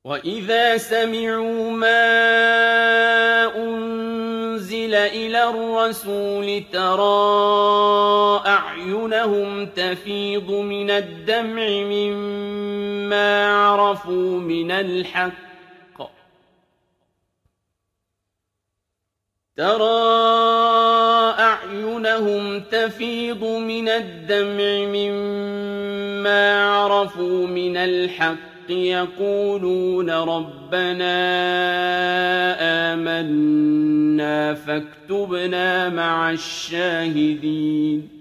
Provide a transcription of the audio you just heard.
وَإِذَا سَمِعُوا مَا أُنزِلَ إِلَى الرَّسُولِ تَرَىٰ أَعْيُنَهُمْ تَفِيضُ مِنَ الدَّمْعِ مِمَّا عَرَفُوا مِنَ الْحَقِّ يَقُولُونَ رَبَّنَا آمَنَّا فَاكْتُبْنَا مَعَ الشَّاهِدِينَ